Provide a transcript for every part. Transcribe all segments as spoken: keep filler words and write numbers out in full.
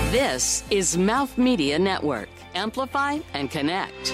This is Mouth Media Network. Amplify and connect.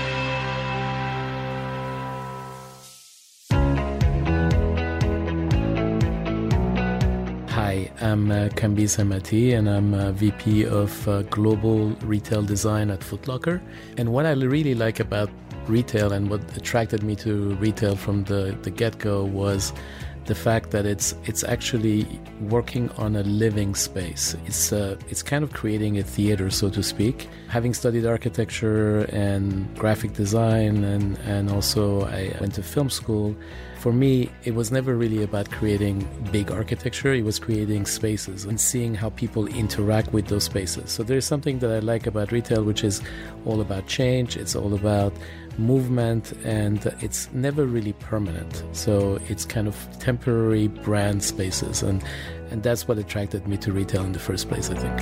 Hi, I'm uh, Kambiz Ahmadi, and I'm uh, V P of uh, Global Retail Design at Foot Locker. And what I really like about retail and what attracted me to retail from the, the get-go was the fact that it's it's actually working on a living space. It's uh, it's kind of creating a theater, so to speak. Having studied architecture and graphic design, and, and also I went to film school, for me, it was never really about creating big architecture. It was creating spaces and seeing how people interact with those spaces. So there's something that I like about retail, which is all about change. It's all about movement, and it's never really permanent. So it's kind of temporary brand spaces. And, and that's what attracted me to retail in the first place, I think.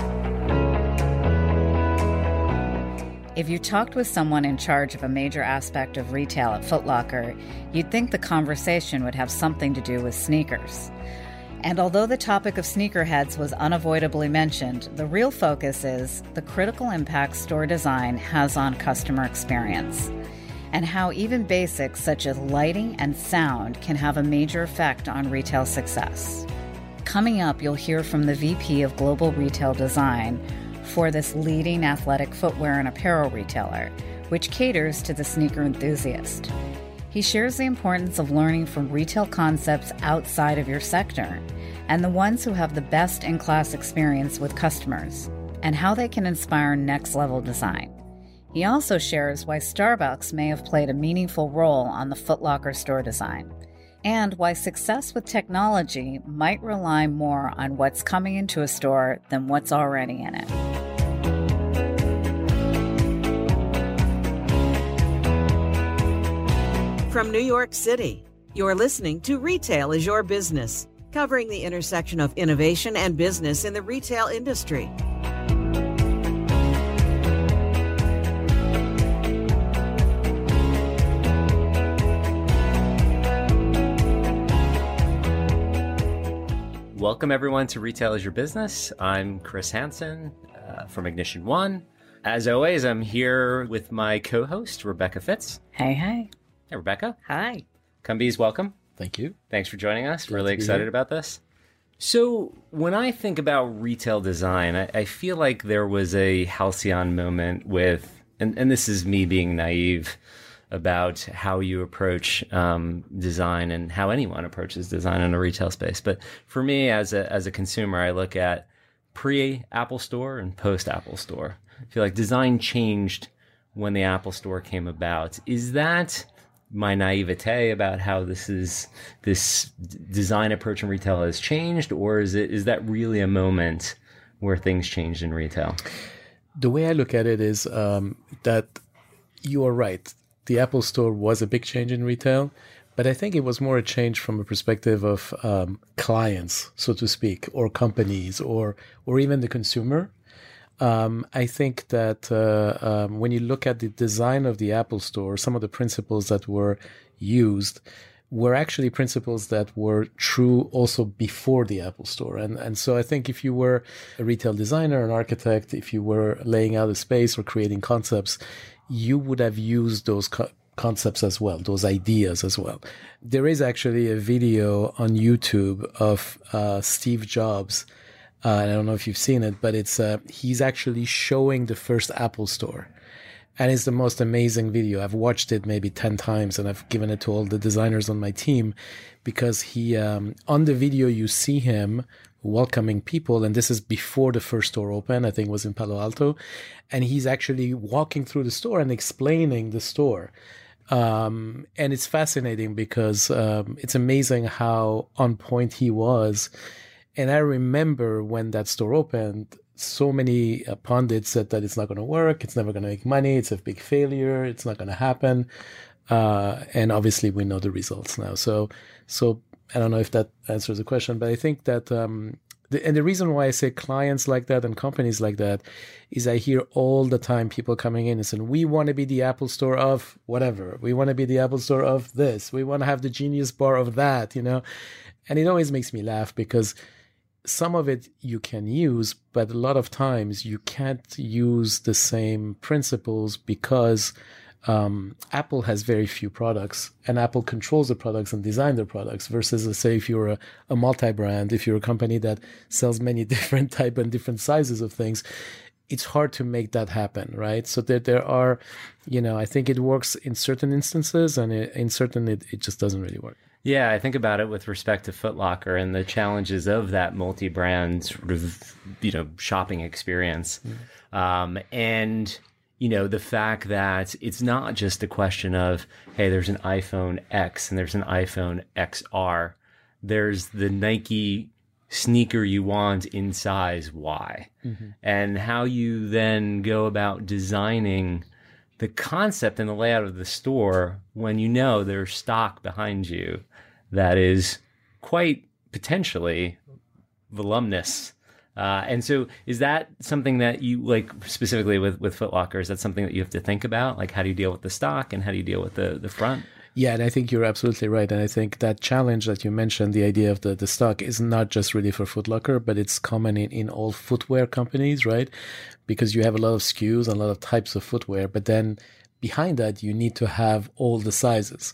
If you talked with someone in charge of a major aspect of retail at Foot Locker, you'd think the conversation would have something to do with sneakers. And although the topic of sneakerheads was unavoidably mentioned, the real focus is the critical impact store design has on customer experience, and how even basics such as lighting and sound can have a major effect on retail success. Coming up, you'll hear from the V P of Global Retail Design for this leading athletic footwear and apparel retailer, which caters to the sneaker enthusiast. He shares the importance of learning from retail concepts outside of your sector and the ones who have the best in-class experience with customers, and how they can inspire next-level design. He also shares why Starbucks may have played a meaningful role on the Foot Locker store design, and why success with technology might rely more on what's coming into a store than what's already in it. From New York City, you're listening to Retail is Your Business, covering the intersection of innovation and business in the retail industry. Welcome, everyone, to Retail is Your Business. I'm Chris Hansen uh, from Ignition One. As always, I'm here with my co-host, Rebecca Fitz. Hey, hey. Hey, Rebecca. Hi. Kambiz, welcome. Thank you. Thanks for joining us. Glad really excited about this. So when I think about retail design, I, I feel like there was a halcyon moment with, and, and this is me being naive about how you approach um, design and how anyone approaches design in a retail space. But for me, as a as a consumer, I look at pre-Apple Store and post-Apple Store. I feel like design changed when the Apple Store came about. Is that my naivete about how this is this design approach in retail has changed, or is it is that really a moment where things changed in retail? The way I look at it is um, that you are right. The Apple Store was a big change in retail, but I think it was more a change from a perspective of um, clients, so to speak, or companies, or or even the consumer. Um, I think that uh, um, when you look at the design of the Apple Store, some of the principles that were used were actually principles that were true also before the Apple Store. And and so I think if you were a retail designer, an architect, if you were laying out a space or creating concepts, you would have used those co- concepts as well, those ideas as well. There is actually a video on YouTube of uh, Steve Jobs. Uh, and I don't know if you've seen it, but it's uh, he's actually showing the first Apple Store. And it's the most amazing video. I've watched it maybe ten times, and I've given it to all the designers on my team, because he, um, on the video, you see him welcoming people. And this is before the first store opened. I think it was in Palo Alto. And he's actually walking through the store and explaining the store. Um, and it's fascinating because um, it's amazing how on point he was. And I remember when that store opened, so many uh, pundits said that it's not going to work. It's never going to make money. It's a big failure. It's not going to happen. Uh, and obviously we know the results now. So, so I don't know if that answers the question, but I think that, um, the, and the reason why I say clients like that and companies like that is I hear all the time people coming in and saying, we want to be the Apple Store of whatever. We want to be the Apple Store of this. We want to have the Genius Bar of that, you know? And it always makes me laugh because some of it you can use, but a lot of times you can't use the same principles because um, Apple has very few products, and Apple controls the products and design the products versus, let's say, if you're a, a multi-brand, if you're a company that sells many different type and different sizes of things, it's hard to make that happen, right? So there, there are, you know, I think it works in certain instances, and it, in certain, it, it just doesn't really work. Yeah, I think about it with respect to Foot Locker and the challenges of that multi-brand sort of, you know, shopping experience. Mm. Um, and, you know, the fact that it's not just a question of, hey, there's an iPhone X and there's an iPhone X R. There's the Nike sneaker you want in size Y. Mm-hmm. And how you then go about designing the concept and the layout of the store when you know there's stock behind you that is quite potentially voluminous. Uh, and so is that something that you, like, specifically with, with Foot Locker, is that something that you have to think about? Like, how do you deal with the stock and how do you deal with the, the front? Yeah, and I think you're absolutely right. And I think that challenge that you mentioned, the idea of the, the stock, is not just really for Foot Locker, but it's common in, in all footwear companies, right? Because you have a lot of S K Us and a lot of types of footwear, but then behind that, you need to have all the sizes.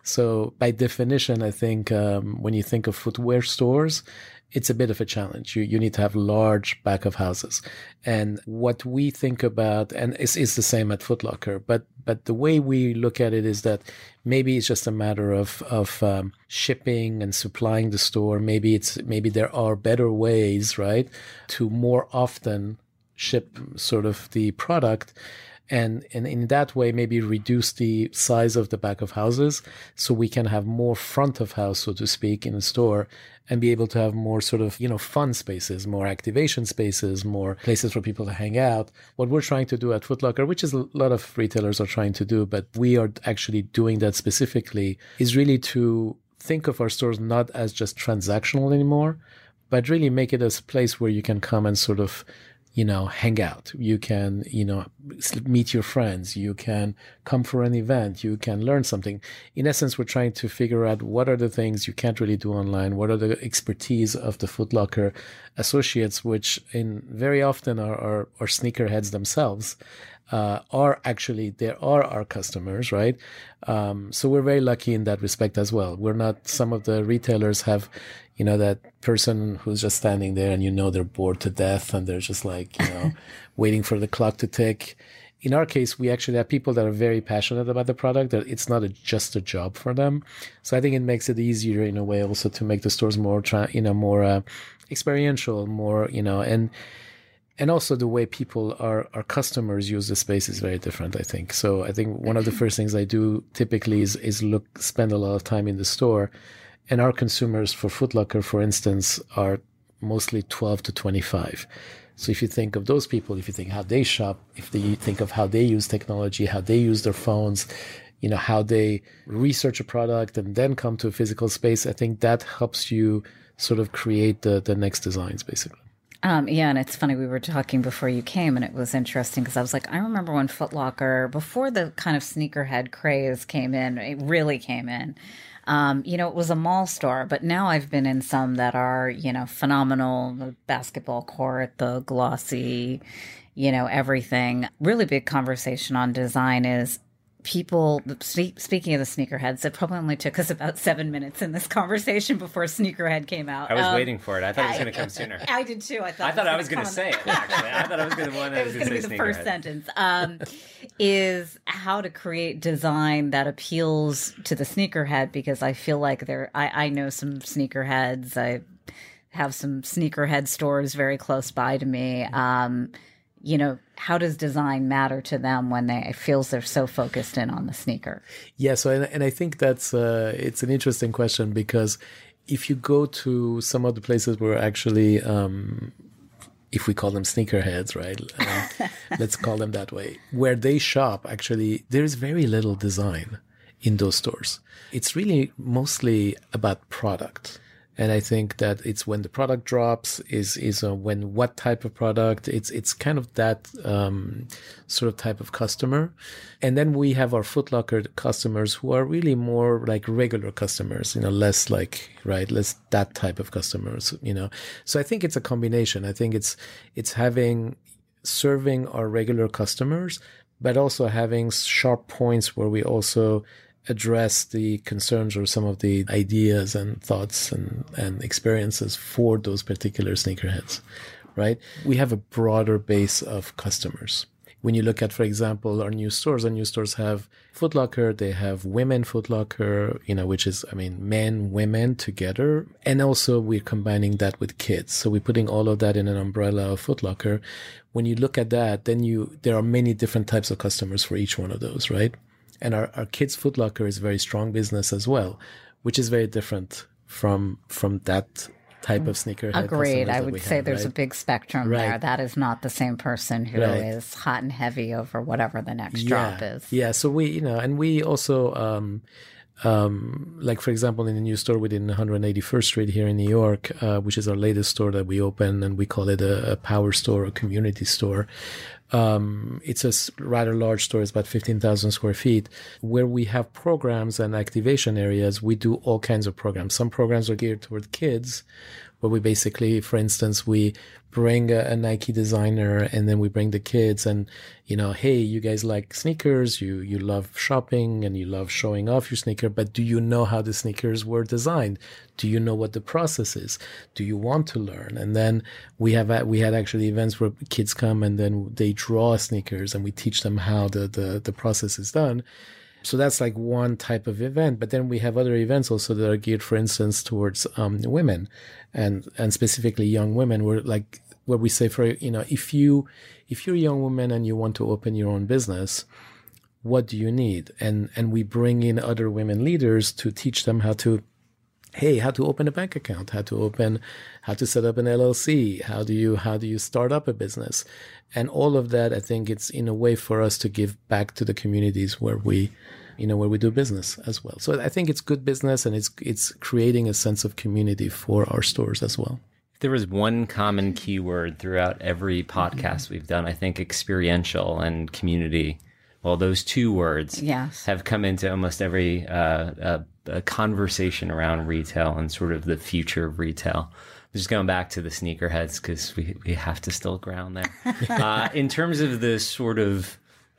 So by definition, I think um, when you think of footwear stores, it's a bit of a challenge. You you need to have large back of houses. And what we think about, and it's, it's the same at Foot Locker, but but the way we look at it is that maybe it's just a matter of of um, shipping and supplying the store. Maybe it's maybe there are better ways, right, to more often ship sort of the product. And, and in that way, maybe reduce the size of the back of houses so we can have more front of house, so to speak, in the store and be able to have more sort of, you know, fun spaces, more activation spaces, more places for people to hang out. What we're trying to do at Foot Locker, which is a lot of retailers are trying to do, but we are actually doing that specifically, is really to think of our stores not as just transactional anymore, but really make it a place where you can come and sort of, you know, hang out. You can, you know, meet your friends. You can come for an event. You can learn something. In essence, we're trying to figure out what are the things you can't really do online. What are the expertise of the Foot Locker associates, which in very often are, are, are sneakerheads themselves, uh, are actually, they are our customers, right? Um, so we're very lucky in that respect as well. We're not, some of the retailers have, you know, that person who's just standing there and you know they're bored to death and they're just like, you know, waiting for the clock to tick. In our case, we actually have people that are very passionate about the product, that it's not a, just a job for them. So I think it makes it easier in a way also to make the stores more, you know, more uh, experiential, more, you know, and and also the way people, our, our customers use the space is very different, I think. So I think one of the first things I do typically is, is look, spend a lot of time in the store. And our consumers for Foot Locker, for instance, are mostly twelve to twenty-five. So if you think of those people, if you think how they shop, if you think of how they use technology, how they use their phones, you know, how they research a product and then come to a physical space, I think that helps you sort of create the, the next designs, basically. Um, yeah, and it's funny, we were talking before you came, and it was interesting because I was like, I remember when Foot Locker, before the kind of sneakerhead craze came in, it really came in. Um, you know, it was a mall store, but now I've been in some that are, you know, phenomenal. The basketball court, the glossy, you know, everything. Really big conversation on design is people, speaking of the sneakerheads, it probably only took us about seven minutes in this conversation before Sneakerhead came out. I was um, waiting for it. I thought it was going to come sooner. I did too. I thought I thought I was going to say it, actually. I thought I was going to one that was going to be the first sentence. Um, is how to create design that appeals to the sneakerhead, because I feel like there, I, I know some sneakerheads. I have some sneakerhead stores very close by to me. Um, you know, how does design matter to them when they it feels they're so focused in on the sneaker? Yeah, so and, and I think that's uh, it's an interesting question, because if you go to some of the places where actually, um, if we call them sneakerheads, right? Um, let's call them that way. Where they shop, actually, there's very little design in those stores. It's really mostly about product. And I think that it's when the product drops, is is uh, when what type of product. It's it's kind of that um, sort of type of customer. And then we have our Foot Locker customers who are really more like regular customers, you know, less like, right, less that type of customers, you know. So I think it's a combination. I think it's it's having serving our regular customers, but also having sharp points where we also address the concerns or some of the ideas and thoughts and, and experiences for those particular sneakerheads, right? We have a broader base of customers. When you look at, for example, our new stores, our new stores have Foot Locker, they have women Foot Locker, you know, which is, I mean, men, women together. And also we're combining that with kids. So we're putting all of that in an umbrella of Foot Locker. When you look at that, then you, there are many different types of customers for each one of those, right? And our, our kids' Foot Locker is very strong business as well, which is very different from from that type of sneakerhead. Agreed. I would say have, there's right? a big spectrum right. there. That is not the same person who right. is hot and heavy over whatever the next yeah. drop is. Yeah. So we, you know, and we also, um, um, like, for example, in the new store within one hundred eighty-first Street here in New York, uh, which is our latest store that we open, and we call it a, a power store, a community store. Um, it's a rather large store. It's about fifteen thousand square feet, where we have programs and activation areas. We do all kinds of programs. Some programs are geared toward kids, where we basically, for instance, we bring a, a Nike designer and then we bring the kids and, you know, hey, you guys like sneakers, you, you love shopping and you love showing off your sneaker, but do you know how the sneakers were designed? Do you know what the process is? Do you want to learn? And then we have, we had actually events where kids come and then they draw sneakers and we teach them how the, the, the process is done. So that's like one type of event. But then we have other events also that are geared, for instance, towards um, women and, and specifically young women, where like, where we say, for, you know, if you, if you're a young woman and you want to open your own business, what do you need? And, and we bring in other women leaders to teach them how to, hey, how to open a bank account, how to open, how to set up an L L C, how do you, how do you start up a business? And all of that, I think it's in a way for us to give back to the communities where we, you know, where we do business as well. So I think it's good business and it's, it's creating a sense of community for our stores as well. If there was one common keyword throughout every podcast we've done, I think experiential and community. Well, those two words yes. have come into almost every uh, uh, uh, conversation around retail and sort of the future of retail. Just going back to the sneakerheads because we, we have to still ground there. uh, in terms of the sort of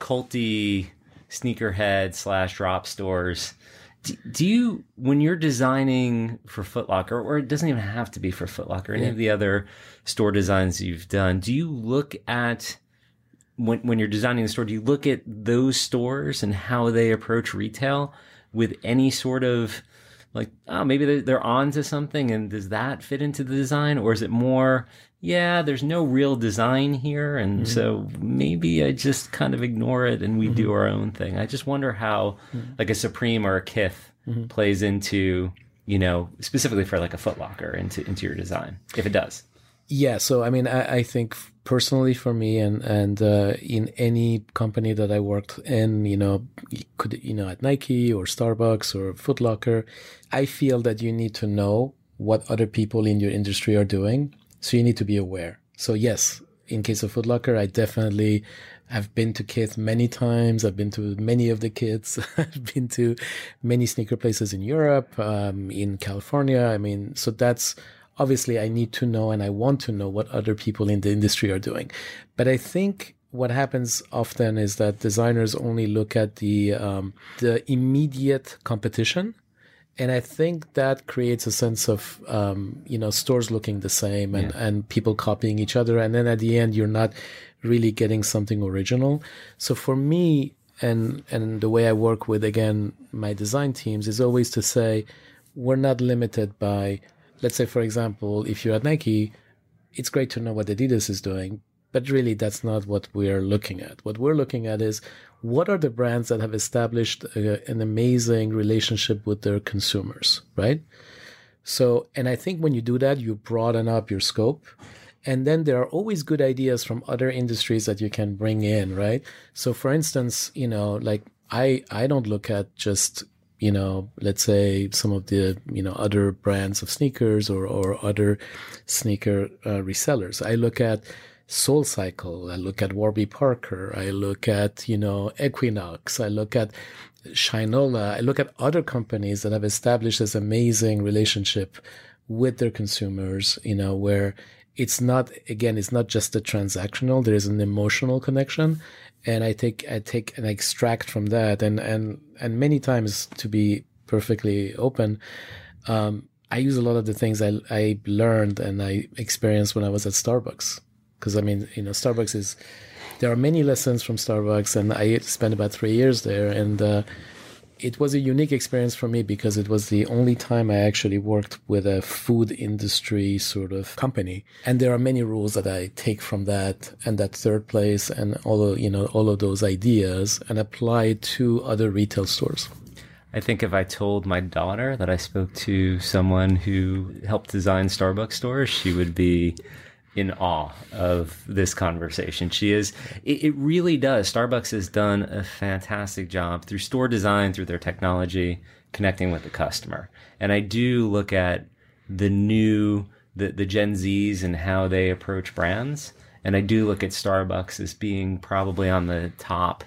culty sneakerhead slash drop stores, do, do you, when you're designing for Foot Locker, or it doesn't even have to be for Foot Locker, any yeah. of the other store designs you've done, do you look at, when when you're designing the store, do you look at those stores and how they approach retail with any sort of like, oh, maybe they're, they're on to something, and does that fit into the design? Or is it more, yeah, there's no real design here, and mm-hmm. so maybe I just kind of ignore it and we mm-hmm. do our own thing? I just wonder how mm-hmm. like a Supreme or a Kith mm-hmm. plays into, you know, specifically for like a Foot Locker into, into your design, if it does. Yeah, so I mean, I, I think personally for me, and and uh, in any company that I worked in, you know, could you know at Nike or Starbucks or Foot Locker, I feel that you need to know what other people in your industry are doing, so you need to be aware. So yes, in case of Foot Locker, I definitely have been to Kith many times. I've been to many of the Kiths. I've been to many sneaker places in Europe, um, in California. I mean, so that's. Obviously, I need to know and I want to know what other people in the industry are doing. But I think what happens often is that designers only look at the um, the immediate competition. And I think that creates a sense of, um, you know, stores looking the same and, yeah. and people copying each other. And then at the end, you're not really getting something original. So for me, and and the way I work with, again, my design teams is always to say, we're not limited by... Let's say, for example, if you're at Nike, it's great to know what Adidas is doing, but really that's not what we're looking at. What we're looking at is what are the brands that have established a, an amazing relationship with their consumers, right? So, and I think when you do that, you broaden up your scope. And then there are always good ideas from other industries that you can bring in, right? So for instance, you know, like I, I don't look at just, you know, let's say some of the, you know, other brands of sneakers or, or other sneaker uh, resellers. I look at SoulCycle, I look at Warby Parker, I look at, you know, Equinox, I look at Shinola, I look at other companies that have established this amazing relationship with their consumers, you know, where it's not, again, it's not just a transactional, there is an emotional connection. And I take, I take and extract from that. And, and, and many times, to be perfectly open, um, I use a lot of the things I, I learned and I experienced when I was at Starbucks. Because, I mean, you know, Starbucks is, there are many lessons from Starbucks, and I spent about three years there. And uh, it was a unique experience for me because it was the only time I actually worked with a food industry sort of company. And there are many rules that I take from that and that third place and all of, you know, all of those ideas and apply to other retail stores. I think if I told my daughter that I spoke to someone who helped design Starbucks stores, she would be in awe of this conversation. She is, it, it really does. Starbucks has done a fantastic job through store design, through their technology, connecting with the customer. And I do look at the new, the, the Gen Zs and how they approach brands. And I do look at Starbucks as being probably on the top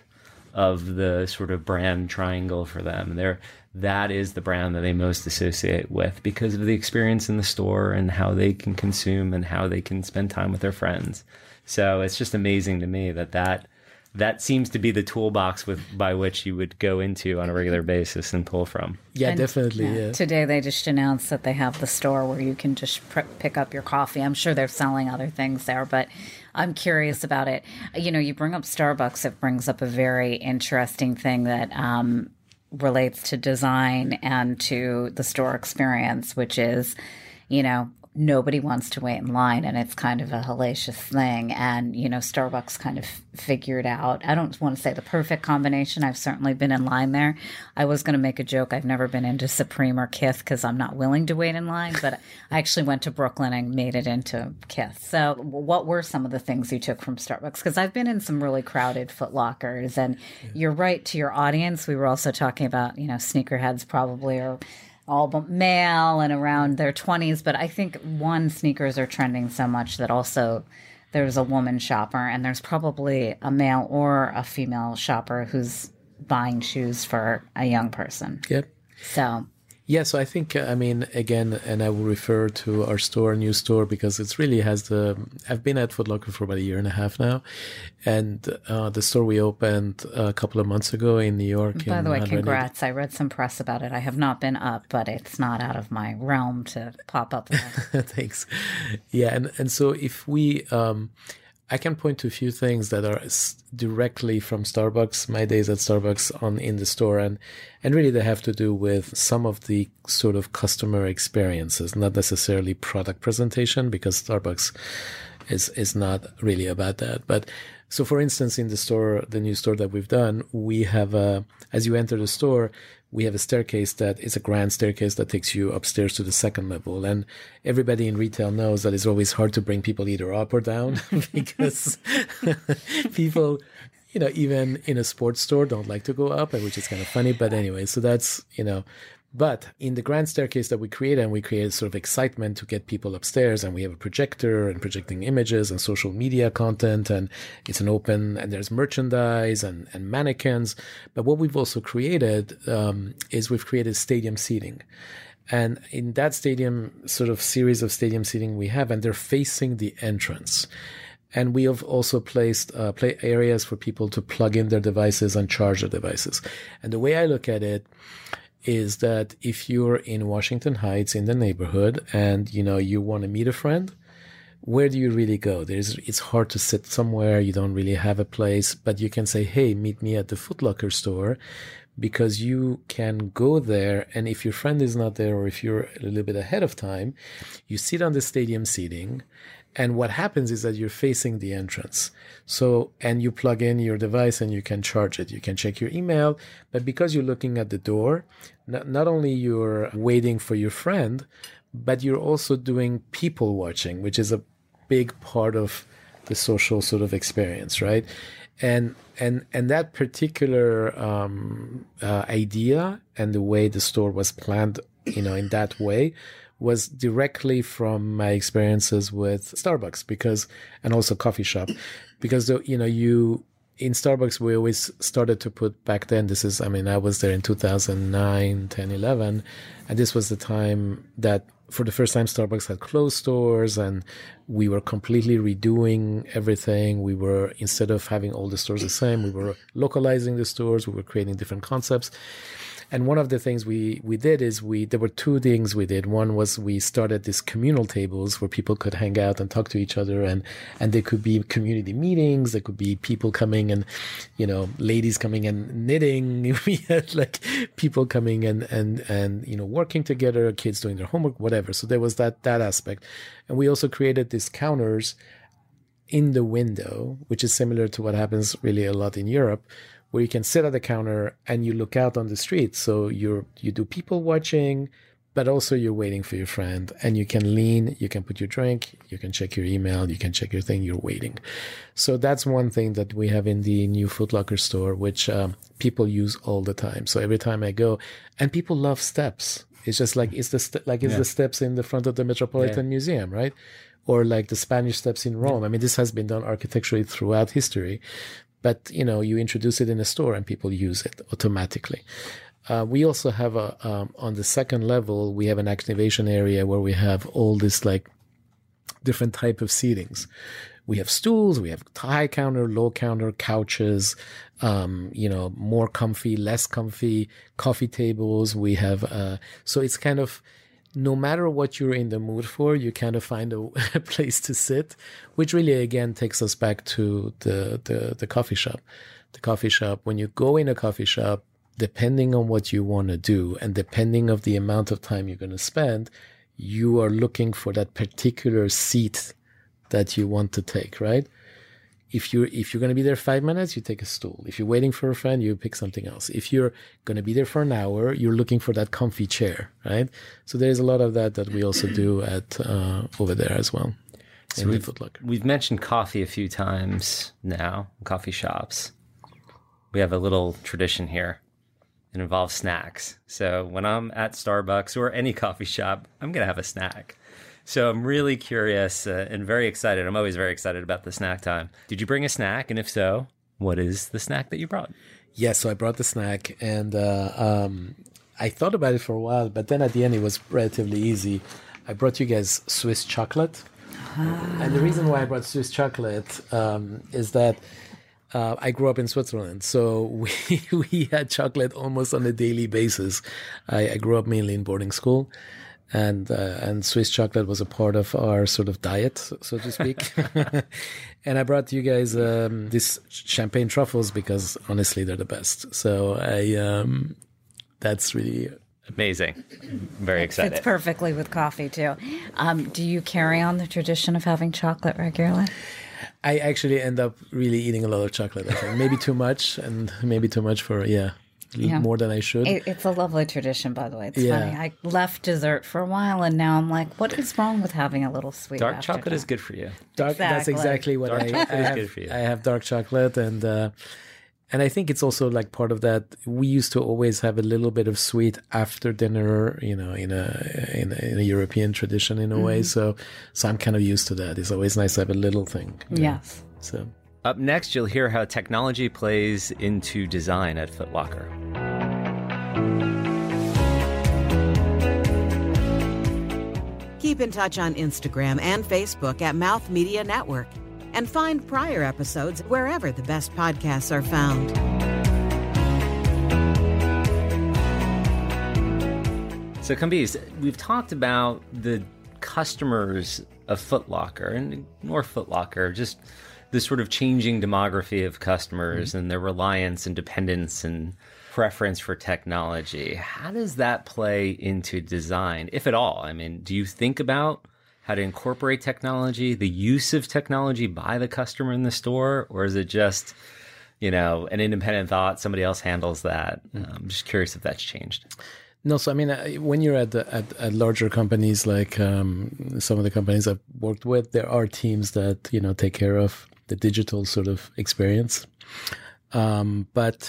of the sort of brand triangle for them. They're, that is the brand that they most associate with because of the experience in the store and how they can consume and how they can spend time with their friends. So it's just amazing to me that that, that seems to be the toolbox with by which you would go into on a regular basis and pull from. Yeah, and, definitely. Yeah. Yeah. Today they just announced that they have the store where you can just pr- pick up your coffee. I'm sure they're selling other things there, but I'm curious about it. You know, you bring up Starbucks, it brings up a very interesting thing that um, relates to design and to the store experience, which is, you know, nobody wants to wait in line, and it's kind of a hellacious thing. And, you know, Starbucks kind of figured out, I don't want to say the perfect combination. I've certainly been in line there. I was going to make a joke. I've never been into Supreme or Kith because I'm not willing to wait in line, but I actually went to Brooklyn and made it into Kith. So what were some of the things you took from Starbucks? Because I've been in some really crowded Foot Lockers, and yeah. You're right to your audience. We were also talking about, you know, sneakerheads probably are all male and around their twenties. But I think, one, sneakers are trending so much that also there's a woman shopper, and there's probably a male or a female shopper who's buying shoes for a young person. Yep. So... Yeah, so I think, I mean, again, and I will refer to our store, new store, because it's really has the, I've been at Foot Locker for about a year and a half now. And uh, the store we opened a couple of months ago in New York. By the way, one congrats. I read some press about it. I have not been up, but it's not out of my realm to pop up there. Thanks. Yeah, and, and so if we... Um, I can point to a few things that are directly from Starbucks, my days at Starbucks on in the store, and and really they have to do with some of the sort of customer experiences, not necessarily product presentation, because Starbucks is is not really about that. But so, for instance, in the store, the new store that we've done, we have a, as you enter the store, we have a staircase that is a grand staircase that takes you upstairs to the second level. And everybody in retail knows that it's always hard to bring people either up or down because people, you know, even in a sports store don't like to go up, which is kind of funny. But anyway, so that's, you know, but in the grand staircase that we created, and we created sort of excitement to get people upstairs, and we have a projector and projecting images and social media content, and it's an open, and there's merchandise and, and mannequins. But what we've also created um, is we've created stadium seating. And in that stadium sort of series of stadium seating we have, and they're facing the entrance. And we have also placed uh, play areas for people to plug in their devices and charge their devices. And the way I look at it is that if you're in Washington Heights in the neighborhood and, you know, you want to meet a friend, where do you really go? There's, it's hard to sit somewhere. You don't really have a place, but you can say, hey, meet me at the Foot Locker store, because you can go there. And if your friend is not there, or if you're a little bit ahead of time, you sit on the stadium seating. And what happens is that you're facing the entrance. So, and you plug in your device and you can charge it. You can check your email, but because you're looking at the door, not, not only you're waiting for your friend, but you're also doing people watching, which is a big part of the social sort of experience, right? And and and that particular um, uh, idea and the way the store was planned, you know, in that way, was directly from my experiences with Starbucks, because, and also coffee shop, because you know you. In Starbucks, we always started to put back then, this is, I mean, I was there in two thousand nine, ten, eleven, and this was the time that for the first time Starbucks had closed stores and we were completely redoing everything. We were, instead of having all the stores the same, we were localizing the stores, we were creating different concepts. And one of the things we, we did is we, there were two things we did. One was we started these communal tables where people could hang out and talk to each other, and, and there could be community meetings. There could be people coming and, you know, ladies coming and knitting. We had like people coming and, and, and, you know, working together, kids doing their homework, whatever. So there was that, that aspect. And we also created these counters in the window, which is similar to what happens really a lot in Europe, where you can sit at the counter and you look out on the street. So you're you do people watching, but also you're waiting for your friend, and you can lean, you can put your drink, you can check your email, you can check your thing, you're waiting. So that's one thing that we have in the new Foot Locker store, which um, people use all the time. So every time I go, and people love steps. It's just like it's the st- like it's yeah. the steps in the front of the Metropolitan yeah. Museum, right? Or like the Spanish steps in Rome. I mean, this has been done architecturally throughout history. But, you know, you introduce it in a store and people use it automatically. Uh, we also have a, um, on the second level, we have an activation area where we have all this like different type of seatings. We have stools, we have high counter, low counter, couches, um, you know, more comfy, less comfy, coffee tables. We have, uh, so it's kind of, no matter what you're in the mood for, you kind of find a, a place to sit, which really, again, takes us back to the, the, the coffee shop. The coffee shop, when you go in a coffee shop, depending on what you want to do and depending of the amount of time you're going to spend, you are looking for that particular seat that you want to take, right? If you're, if you're going to be there five minutes, you take a stool. If you're waiting for a friend, you pick something else. If you're going to be there for an hour, you're looking for that comfy chair, right? So there's a lot of that that we also do at uh, over there as well. So we've, we've mentioned coffee a few times now, coffee shops. We have a little tradition here. It involves snacks. So when I'm at Starbucks or any coffee shop, I'm going to have a snack. So I'm really curious uh, and very excited. I'm always very excited about the snack time. Did you bring a snack? And if so, what is the snack that you brought? Yes, yeah, so I brought the snack, and uh, um, I thought about it for a while, but then at the end it was relatively easy. I brought you guys Swiss chocolate. Ah. And the reason why I brought Swiss chocolate um, is that uh, I grew up in Switzerland. So we, we had chocolate almost on a daily basis. I, I grew up mainly in boarding school. And uh, and Swiss chocolate was a part of our sort of diet, so to speak. And I brought you guys um, these champagne truffles because honestly they're the best. So I um, that's really amazing. Very excited. It fits perfectly with coffee too. Um, do you carry on the tradition of having chocolate regularly? I actually end up really eating a lot of chocolate. I think maybe too much, and maybe too much for yeah. Yeah. More than I should. It, it's a lovely tradition, by the way. It's yeah. funny. I left dessert for a while, and now I'm like, what is wrong with having a little sweet? Dark chocolate is good for you. Dark, exactly. That's exactly what dark I, chocolate I have. Is good for you. I have dark chocolate, and uh, and I think it's also like part of that. We used to always have a little bit of sweet after dinner, you know, in a in a, in a European tradition in a mm-hmm. way. So so I'm kind of used to that. It's always nice to have a little thing. Yes. Know? So up next, you'll hear how technology plays into design at Foot Locker. Keep in touch on Instagram and Facebook at Mouth Media Network, and find prior episodes wherever the best podcasts are found. So, Kambiz, we've talked about the customers of Foot Locker, and ignore Foot Locker, just the sort of changing demography of customers mm-hmm. and their reliance and dependence and preference for technology. How does that play into design, if at all? I mean, do you think about how to incorporate technology, the use of technology by the customer in the store, or is it just, you know, an independent thought, somebody else handles that? Mm-hmm. I'm just curious if that's changed. No, so I mean, when you're at, the, at at larger companies like um, some of the companies I've worked with, there are teams that, you know, take care of the digital sort of experience. Um, but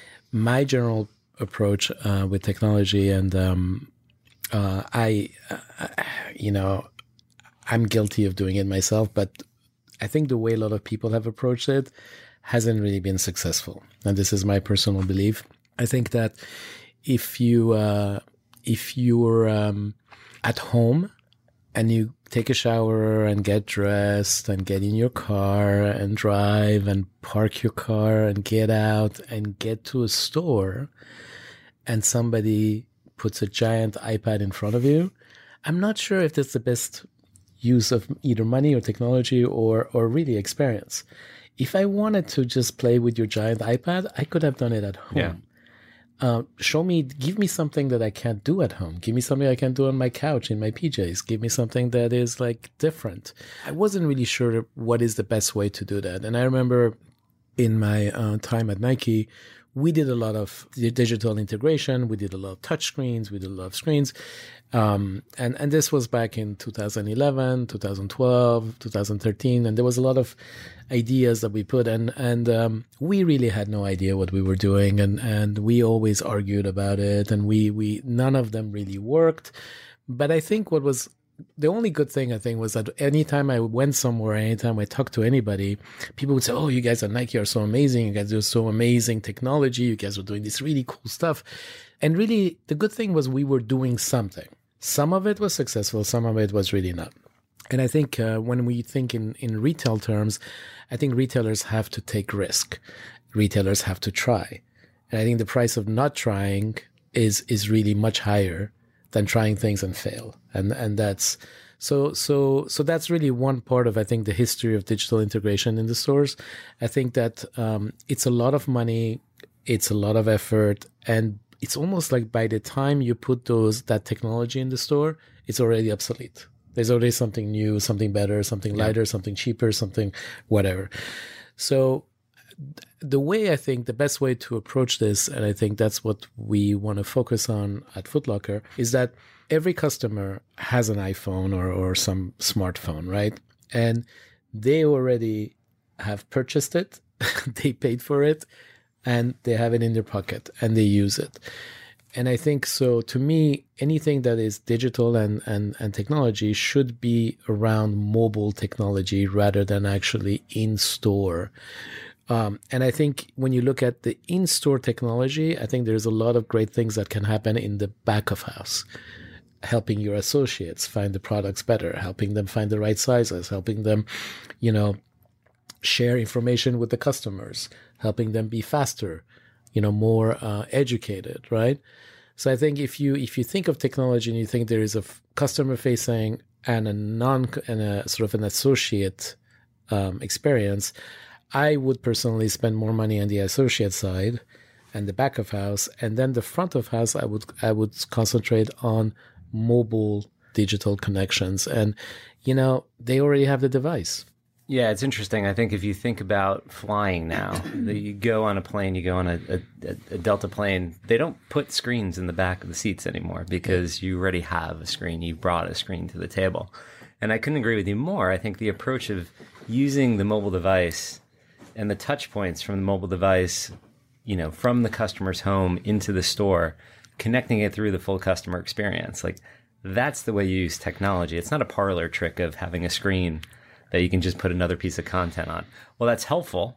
my general approach uh, with technology, and um, uh, I, uh, you know, I'm guilty of doing it myself, but I think the way a lot of people have approached it hasn't really been successful. And this is my personal belief. I think that if you uh, if you're um, at home and you take a shower and get dressed and get in your car and drive and park your car and get out and get to a store, and somebody puts a giant iPad in front of you, I'm not sure if that's the best use of either money or technology or or really experience. If I wanted to just play with your giant iPad, I could have done it at home. Yeah. Uh, show me, give me something that I can't do at home. Give me something I can do on my couch in my P Js. Give me something that is like different. I wasn't really sure what is the best way to do that. And I remember in my uh, time at Nike, we did a lot of digital integration. We did a lot of touch screens. We did a lot of screens. Um, and, and this was back in two thousand eleven, two thousand twelve, two thousand thirteen. And there was a lot of ideas that we put, and, and, um, we really had no idea what we were doing. And, and we always argued about it, and we, we, none of them really worked. But I think what was the only good thing, I think, was that anytime I went somewhere, anytime I talked to anybody, people would say, oh, you guys at Nike are so amazing. You guys do so amazing technology. You guys are doing this really cool stuff. And really, the good thing was we were doing something. Some of it was successful. Some of it was really not. And I think uh, when we think in, in retail terms, I think retailers have to take risk. Retailers have to try. And I think the price of not trying is is really much higher than trying things and fail. And and that's so so so that's really one part of, I think, the history of digital integration in the stores. I think that um, it's a lot of money, it's a lot of effort, and it's almost like by the time you put those that technology in the store, it's already obsolete. There's already something new, something better, something lighter, yeah. something cheaper, something whatever. So the way I think the best way to approach this, and I think that's what we want to focus on at Foot Locker, is that every customer has an iPhone or, or some smartphone, right? And they already have purchased it, they paid for it, and they have it in their pocket and they use it. And I think so, to me, anything that is digital and, and, and technology should be around mobile technology rather than actually in-store. Um, and I think when you look at the in-store technology, I think there's a lot of great things that can happen in the back of house. Helping your associates find the products better, helping them find the right sizes, helping them, you know, share information with the customers, helping them be faster, you know, more uh, educated, right? So I think if you if you think of technology and you think there is a f- customer facing and a non and a sort of an associate um, experience, I would personally spend more money on the associate side and the back of house, and then the front of house I would I would concentrate on mobile digital connections. And you know, they already have the device. Yeah, it's interesting. I think if you think about flying now, you go on a plane, you go on a, a, a Delta plane, they don't put screens in the back of the seats anymore because you already have a screen. You brought a screen to the table. And I couldn't agree with you more. I think the approach of using the mobile device and the touch points from the mobile device, you know, from the customer's home into the store, connecting it through the full customer experience, like that's the way you use technology. It's not a parlor trick of having a screen that you can just put another piece of content on. Well, that's helpful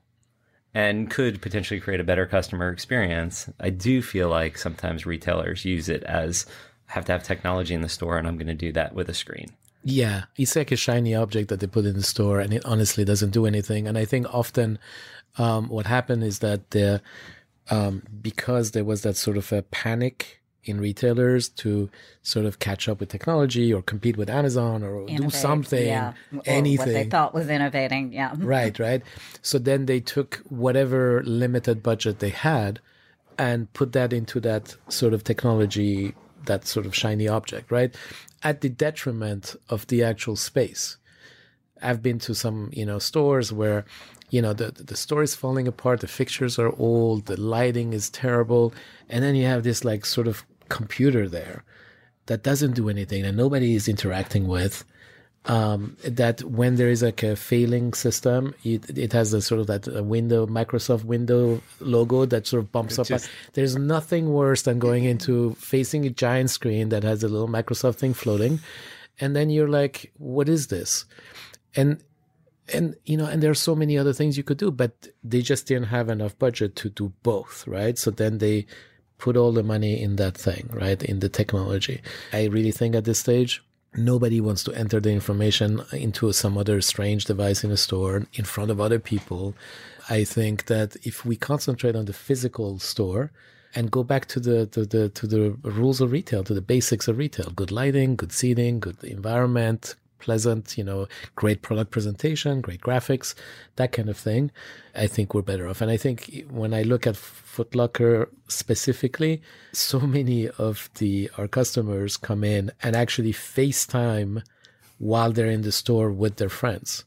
and could potentially create a better customer experience. I do feel like sometimes retailers use it as, I have to have technology in the store and I'm going to do that with a screen. Yeah, it's like a shiny object that they put in the store and it honestly doesn't do anything. And I think often um, what happened is that the, um, because there was that sort of a panic in retailers to sort of catch up with technology or compete with Amazon or Innovate, do something, yeah. anything. Or what they thought was innovating, yeah. Right, right. So then they took whatever limited budget they had and put that into that sort of technology, that sort of shiny object, right? At the detriment of the actual space. I've been to some, you know, stores where, you know, the the store is falling apart, the fixtures are old, the lighting is terrible, and then you have this like sort of computer there that doesn't do anything and nobody is interacting with. Um, that when there is like a failing system, it, it has a sort of that uh, window, Microsoft window logo that sort of bumps up. just- There's nothing worse than going into facing a giant screen that has a little Microsoft thing floating. And then you're like, what is this? And, and, you know, and there are so many other things you could do, but they just didn't have enough budget to do both, right? So then they put all the money in that thing, right? In the technology. I really think at this stage, nobody wants to enter the information into some other strange device in a store in front of other people. I think that if we concentrate on the physical store and go back to the, to the to the rules of retail, to the basics of retail, good lighting, good seating, good environment, pleasant, you know, great product presentation, great graphics, that kind of thing, I think we're better off. And I think when I look at Foot Locker specifically, so many of the our customers come in and actually FaceTime while they're in the store with their friends.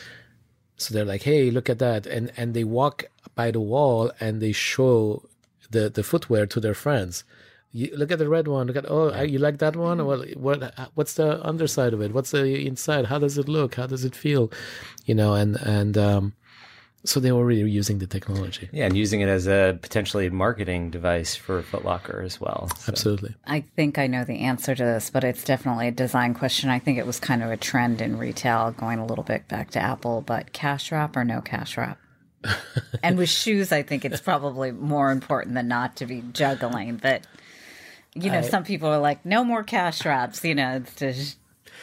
So they're like, hey, look at that. And and they walk by the wall and they show the, the footwear to their friends. You look at the red one. Look at oh, you like that one? Well, what what's the underside of it? What's the inside? How does it look? How does it feel? You know, and and um, so they were already using the technology. Yeah, and using it as a potentially marketing device for Foot Locker as well. So. Absolutely. I think I know the answer to this, but it's definitely a design question. I think it was kind of a trend in retail, going a little bit back to Apple, but cash wrap or no cash wrap? And with shoes, I think it's probably more important than not to be juggling. But, you know, I, some people are like, no more cash wraps, you know. It's just...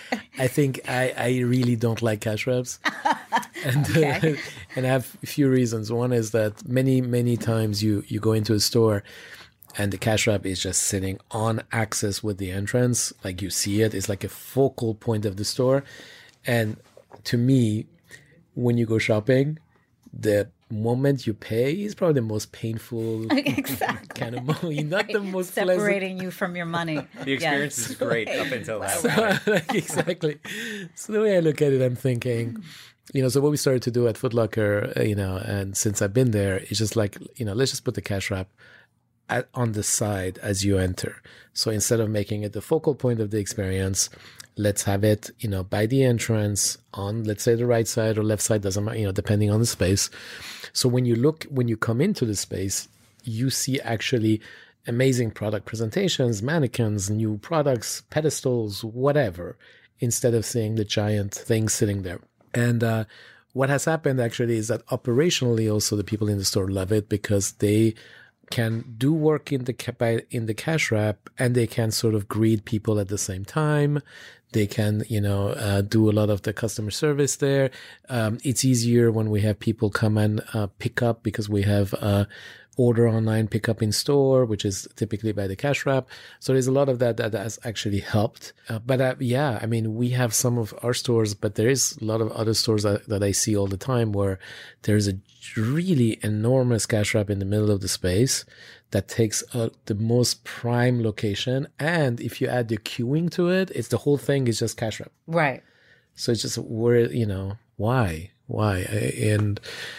I think I, I really don't like cash wraps. And, okay. uh, and I have a few reasons. One is that many, many times you, you go into a store and the cash wrap is just sitting on axis with the entrance. Like you see it. It's like a focal point of the store. And to me, when you go shopping, the moment you pay is probably the most painful exactly. kind of moment. Not the most separating pleasant. You from your money. The experience yes. is great up until that so, point. Like, exactly. So the way I look at it, I'm thinking, you know, so what we started to do at Foot Locker, uh, you know, and since I've been there, it's just like, you know, let's just put the cash wrap at, on the side as you enter. So instead of making it the focal point of the experience, let's have it, you know, by the entrance on, let's say, the right side or left side, doesn't matter, you know, depending on the space. So when you look, when you come into the space, you see actually amazing product presentations, mannequins, new products, pedestals, whatever, instead of seeing the giant thing sitting there. And uh, what has happened actually is that operationally also the people in the store love it because they can do work in the in the cash wrap and they can sort of greet people at the same time. They can, you know, uh, do a lot of the customer service there. Um, it's easier when we have people come and uh, pick up because we have uh, order online, pick up in store, which is typically by the cash wrap. So there's a lot of that that has actually helped. Uh, but uh, yeah, I mean, we have some of our stores, but there is a lot of other stores that, that I see all the time where there's a really enormous cash wrap in the middle of the space that takes uh, the most prime location. And if you add the queuing to it, it's the whole thing is just cash wrap. Right. So it's just where, you know, why, why? And,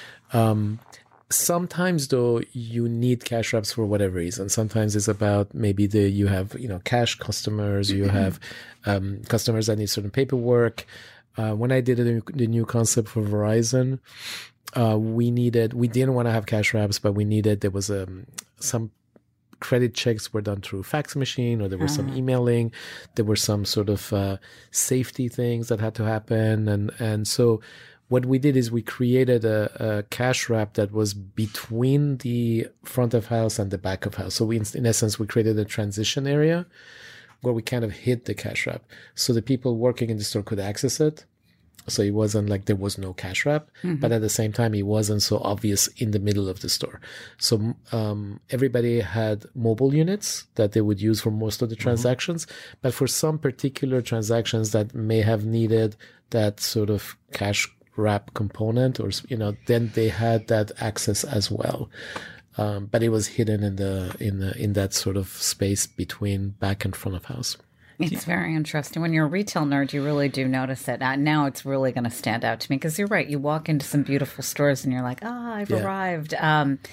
um, sometimes though you need cash wraps for whatever reason. Sometimes it's about maybe the you have you know cash customers, you have um, customers that need certain paperwork. Uh, when I did the, the new concept for Verizon, uh, we needed we didn't want to have cash wraps, but we needed there was um, some credit checks were done through fax machine, or there was uh-huh. some emailing. There were some sort of uh, safety things that had to happen, and and so. What we did is we created a, a cash wrap that was between the front of house and the back of house. So we, in essence, we created a transition area where we kind of hid the cash wrap. So the people working in the store could access it. So it wasn't like there was no cash wrap, mm-hmm. but at the same time, it wasn't so obvious in the middle of the store. So um, everybody had mobile units that they would use for most of the transactions. Mm-hmm. But for some particular transactions that may have needed that sort of cash wrap component, or you know, then they had that access as well, um, but it was hidden in the in the in that sort of space between back and front of house. It's very interesting. When you're a retail nerd, you really do notice it. Uh, now it's really going to stand out to me because you're right. You walk into some beautiful stores and you're like, ah, oh, I've yeah. arrived. Um,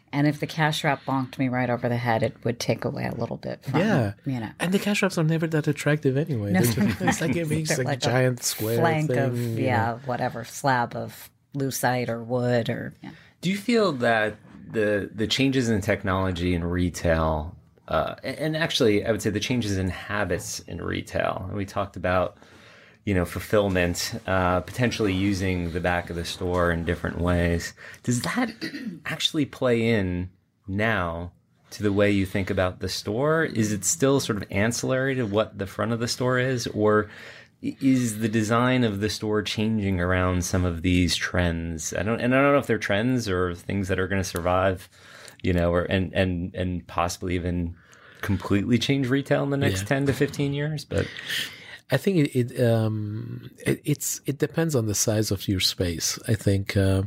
And if the cash wrap bonked me right over the head, it would take away a little bit from, Yeah. you know. And the cash wraps are never that attractive anyway. No. It's like a big, They're like like a giant square flank thing. of, you yeah, know. whatever, slab of lucite or wood or, yeah. Do you feel that the the changes in technology in retail, uh, and actually, I would say the changes in habits in retail, and we talked about, you know, fulfillment, uh, potentially using the back of the store in different ways. Does that actually play in now to the way you think about the store? Is it still sort of ancillary to what the front of the store is, or is the design of the store changing around some of these trends? I don't, and I don't know if they're trends or things that are going to survive, you know, or and and and possibly even completely change retail in the next Yeah. ten to fifteen years. But I think it it, um, it it's it depends on the size of your space. I think uh,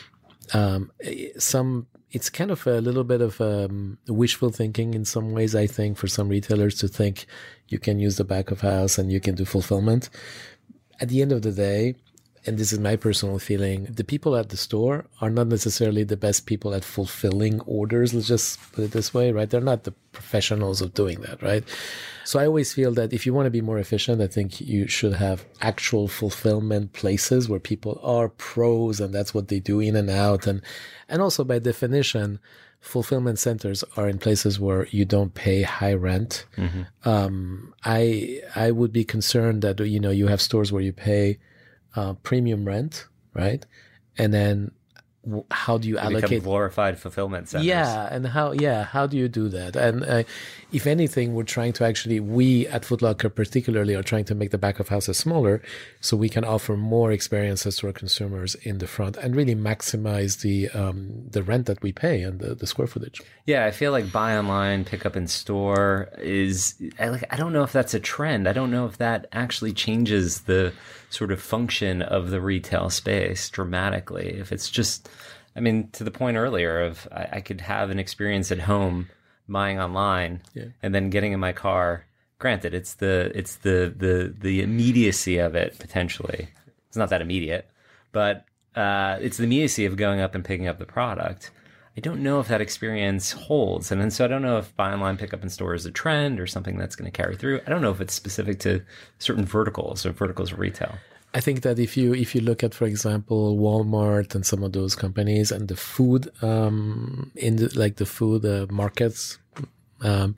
um, some it's kind of a little bit of um, wishful thinking in some ways. I think for some retailers to think you can use the back of house and you can do fulfillment. At the end of the day, and this is my personal feeling, the people at the store are not necessarily the best people at fulfilling orders. Let's just put it this way, right? They're not the professionals of doing that, right? So I always feel that if you want to be more efficient, I think you should have actual fulfillment places where people are pros and that's what they do in and out. And, and also by definition, fulfillment centers are in places where you don't pay high rent. Mm-hmm. Um, I, I would be concerned that, you know, you have stores where you pay Uh, premium rent, right? And then w- how do you they allocate become glorified fulfillment centers. Yeah, and how yeah how do you do that? And uh, if anything, we're trying to actually we at Foot Locker particularly are trying to make the back of houses smaller, so we can offer more experiences to our consumers in the front and really maximize the um, the rent that we pay and the, the square footage. Yeah, I feel like buy online, pick up in store is I like I don't know if that's a trend. I don't know if that actually changes the sort of function of the retail space dramatically. If it's just, I mean, to the point earlier of I, I could have an experience at home buying online Yeah. and then getting in my car. Granted, it's the it's the the the immediacy of it potentially. It's not that immediate, but uh, it's the immediacy of going up and picking up the product. I don't know if that experience holds. And then so I don't know if buy online, pick up in store is a trend or something that's going to carry through. I don't know if it's specific to certain verticals or verticals of retail. I think that if you if you look at, for example, Walmart and some of those companies and the food um, in the, like the food uh, markets, um,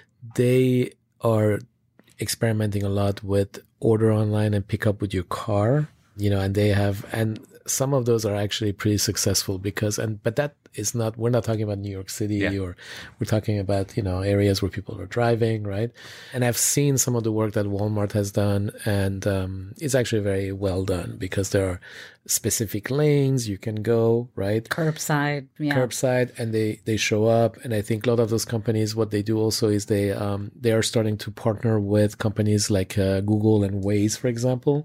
they are experimenting a lot with order online and pick up with your car. You know, and they have and some of those are actually pretty successful because and but that is not we're not talking about New York City Yeah. or we're talking about, you know, areas where people are driving, right? And I've seen some of the work that Walmart has done and um, it's actually very well done because there are specific lanes you can go, right? Curbside, yeah. Curbside, and they they show up. And I think a lot of those companies, what they do also is they um they are starting to partner with companies like uh, Google and Waze, for example.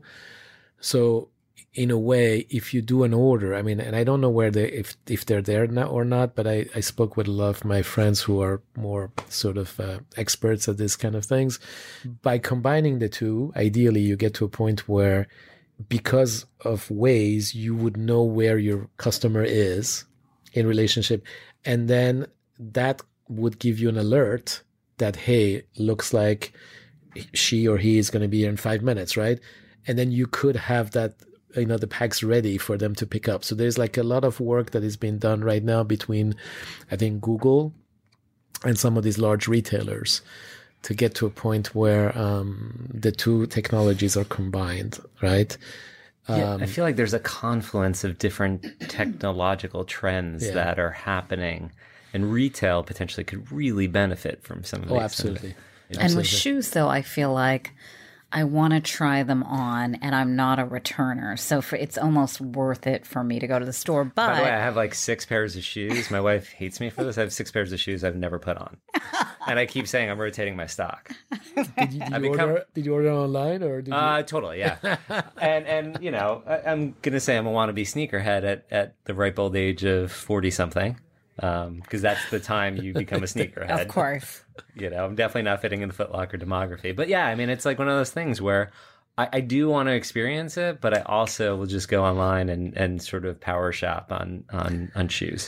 So in a way, if you do an order, I mean, and I don't know where they, if, if they're there now or not, but I, I spoke with a lot of my friends who are more sort of uh, experts at this kind of things. By combining the two, ideally you get to a point where because of Waze, you would know where your customer is in relationship. And then that would give you an alert that, hey, looks like she or he is going to be here in five minutes, right? And then you could have that, you know, the packs ready for them to pick up. So there's like a lot of work that is being done right now between, I think, Google and some of these large retailers to get to a point where um, the two technologies are combined, right? Yeah, Um, I feel like there's a confluence of different technological trends Yeah. that are happening, and retail potentially could really benefit from some of these. Oh, absolutely. And with shoes, though, I feel like I want to try them on, and I'm not a returner, so for, it's almost worth it for me to go to the store. But By the way, I have like six pairs of shoes. My wife hates me for this. I have six pairs of shoes I've never put on, and I keep saying I'm rotating my stock. Did you, did, I you become- order, did you order online or did you? Uh, totally, yeah. and and you know, I, I'm gonna say I'm a wannabe sneakerhead at at the ripe old age of forty something, because um, that's the time you become a sneakerhead. of course. You know, I'm definitely not fitting in the Foot Locker demography. But yeah, I mean, it's like one of those things where I, I do want to experience it, but I also will just go online and, and sort of power shop on, on, on shoes.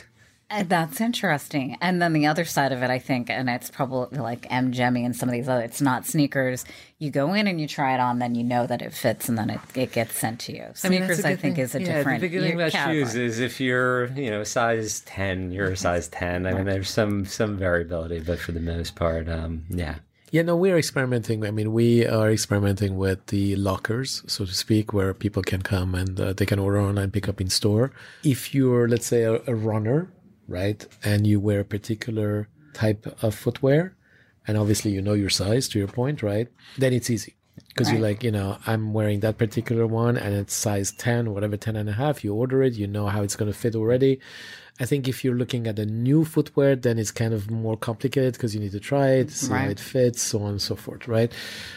Uh, That's interesting. And then the other side of it, I think, and it's probably like M. Jemmy and some of these other, it's not sneakers. You go in and you try it on, then you know that it fits, and then it, it gets sent to you. Sneakers, I, mean, I think, thing. is a yeah, different the good thing about category. shoes is if you're, you know, size ten, you're a size ten. I mean, there's some some variability, but for the most part, um, yeah. Yeah, no, we're experimenting. I mean, we are experimenting with the lockers, so to speak, where people can come and uh, they can order online, pick up in store. If you're, let's say, a, a runner, right, and you wear a particular type of footwear, and obviously you know your size, to your point, right, then it's easy. Because right. you're like, you know, I'm wearing that particular one and it's size ten, whatever, ten and a half. You order it, you know how it's going to fit already. I think if you're looking at a new footwear, then it's kind of more complicated because you need to try it, see right. how it fits, so on and so forth, right?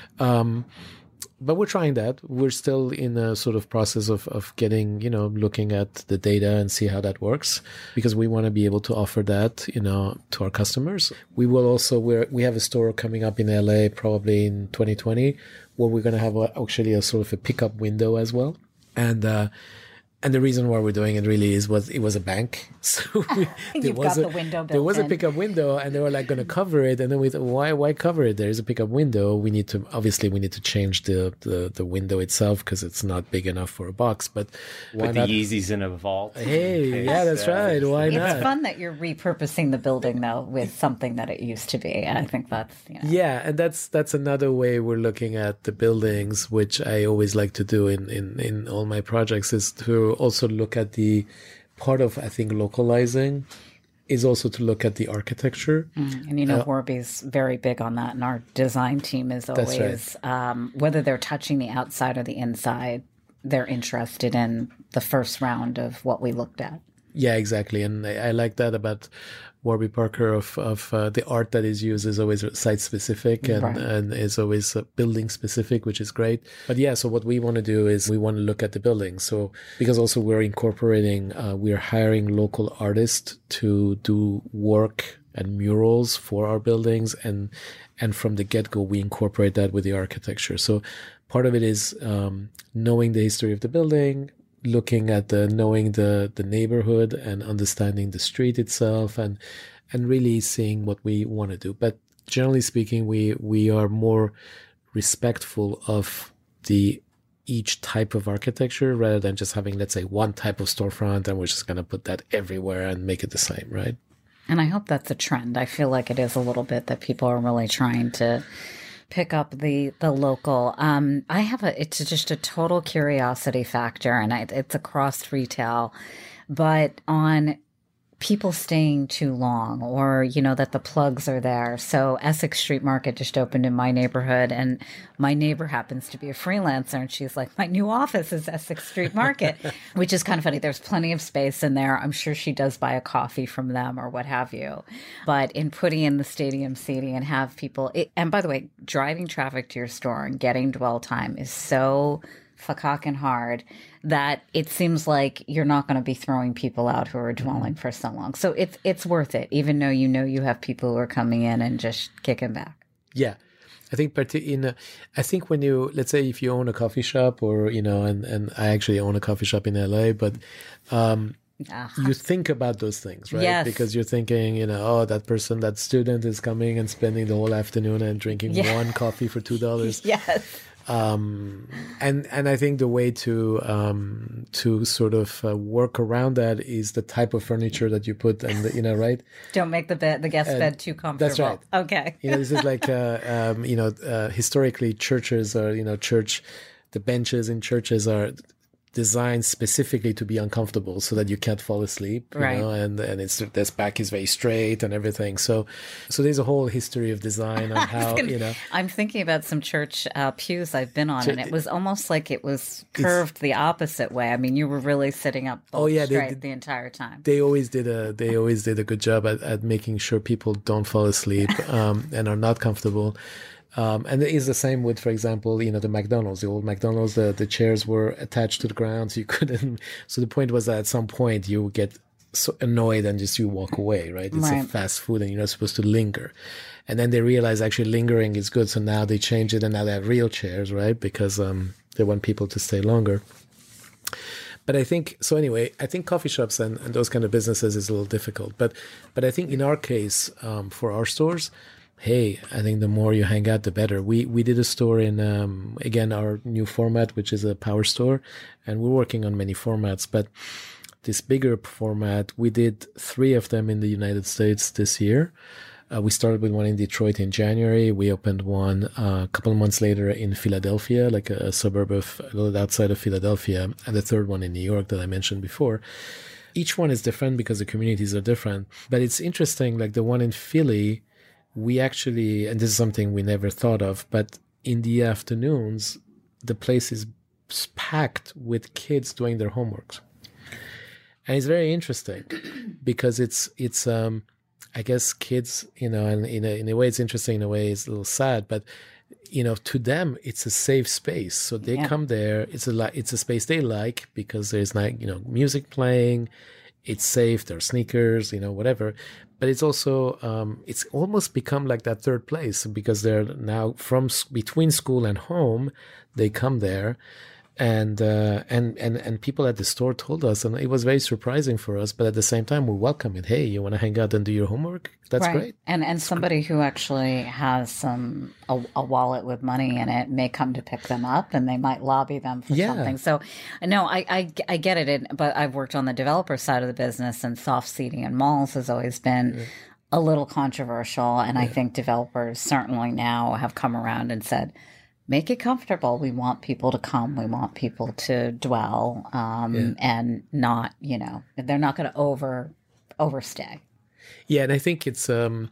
Um, but we're trying that. We're still in a sort of process of, of getting, you know, looking at the data and see how that works, because we want to be able to offer that, you know, to our customers. We will also, we're, we have a store coming up in L A probably in twenty twenty where we're going to have a, actually a sort of a pickup window as well. And, uh, And the reason why we're doing it really is was it was a bank, so we, there You've was got a, the window built there was in. a pickup window, and they were like going to cover it, and then we thought, why why cover it? There is a pickup window. We need to obviously we need to change the the, the window itself because it's not big enough for a box. But why Put not? the Yeezys in a vault. Hey, yeah, that's right. Why It's not? fun that you're repurposing the building though with something that it used to be. And I think that's you know. Yeah, and that's that's another way we're looking at the buildings, which I always like to do in in in all my projects, is to also look at the part of, I think, localizing is also to look at the architecture. Mm, and you know, Uh, Warby's very big on that. And our design team is That's always, um, whether they're touching the outside or the inside, they're interested in the first round of what we looked at. Yeah, exactly. And I, I like that about Warby Parker of, of uh, the art that is used is always site specific and, Right. and is always uh, building specific, which is great. But yeah, so what we want to do is we want to look at the building. So because also we're incorporating, uh, we're hiring local artists to do work and murals for our buildings. And, and from the get-go, we incorporate that with the architecture. So part of it is um, knowing the history of the building, looking at the knowing the the neighborhood and understanding the street itself, and and really seeing what we want to do. But generally speaking, we we are more respectful of the each type of architecture rather than just having, let's say, one type of storefront and we're just going to put that everywhere and make it the same, right? And I hope that's a trend. I feel like it is a little bit that people are really trying to pick up the the local. Um, I have a. It's just a total curiosity factor, and I, it's across retail, but on people staying too long, or you know that the plugs are there. So Essex Street Market just opened in my neighborhood, and my neighbor happens to be a freelancer, and she's like, "My new office is Essex Street Market," which is kind of funny. There's plenty of space in there. I'm sure she does buy a coffee from them or what have you. But in putting in the stadium seating and have people, it, and by the way, driving traffic to your store and getting dwell time is so fucking hard that it seems like you're not going to be throwing people out who are dwelling for so long. So it's it's worth it, even though you know you have people who are coming in and just kicking back. Yeah. I think in a, I think when you, let's say if you own a coffee shop or, you know, and, and I actually own a coffee shop in L A, but um, uh-huh. you think about those things, right? Yes. Because you're thinking, you know, oh, that person, that student is coming and spending the whole afternoon and drinking yeah. one coffee for two dollars. Yes. Um, and, and I think the way to, um, to sort of uh, work around that is the type of furniture that you put and, the, you know, right? Don't make the bed, the guest uh, bed too comfortable. That's right. Okay. You know, this is like, uh, um, you know, uh, historically churches are, you know, church, the benches in churches are designed specifically to be uncomfortable so that you can't fall asleep, you right. know, and, and it's, this back is very straight and everything. So, so there's a whole history of design on how, gonna, you know. I'm thinking about some church uh, pews I've been on, and it was almost like it was curved the opposite way. I mean, you were really sitting up oh, yeah, straight they, the entire time. They always did a, they always did a good job at, at making sure people don't fall asleep um, and are not comfortable. Um, and it is the same with, for example, you know, the McDonald's, the old McDonald's, the, the chairs were attached to the ground. So you couldn't, so the point was that at some point you would get so annoyed and just you walk away, right? It's right. a fast food and you're not supposed to linger. And then they realized actually lingering is good. So now they change it and now they have real chairs, right? Because, um, they want people to stay longer. but I think so. Anyway, I think coffee shops and, and those kind of businesses is a little difficult. But but I think in our case, um, for our stores, hey, I think the more you hang out, the better. We we did a store in um, again our new format, which is a power store, and we're working on many formats, but this bigger format, we did three of them in the United States this year. Uh, we started with one in Detroit in January. We opened one uh, a couple of months later in Philadelphia, like a, a suburb of a little outside of Philadelphia, and the third one in New York that I mentioned before. Each one is different because the communities are different. But it's interesting, like the one in Philly, we actually, and this is something we never thought of, but in the afternoons, the place is packed with kids doing their homeworks. And it's very interesting because it's, it's um, I guess kids, you know, and in a, in a way it's interesting, in a way it's a little sad, but, you know, to them, it's a safe space. So they yeah. come there, it's a, it's a space they like because there's like, you know, music playing, it's safe, there are sneakers, you know, whatever. But it's also, um, it's almost become like that third place because they're now from between school and home, they come there. And, uh, and, and, and people at the store told us, and it was very surprising for us, but at the same time, we welcome it. Hey, you want to hang out and do your homework? That's right. great. And, and somebody who actually has some, a, a wallet with money in it may come to pick them up and they might lobby them for yeah. something. So no, I, I, I get it. it. But I've worked on the developer side of the business, and soft seating in malls has always been yeah. a little controversial. And yeah. I think developers certainly now have come around and said, make it comfortable. We want people to come. We want people to dwell, um, yeah. and not, you know, they're not going to over overstay. Yeah, and I think it's um,